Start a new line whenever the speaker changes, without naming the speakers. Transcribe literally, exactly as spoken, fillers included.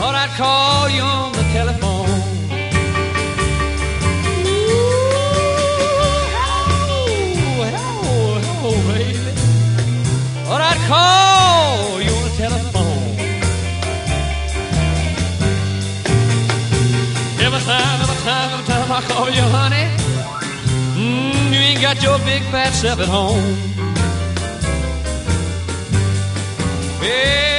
or I'd call you on the telephone. Ooh, hello, hello, hello, baby, or I'd call you on the telephone. Every time, every time, every time I call you, honey, mm, you ain't got your big fat self at home. Hey,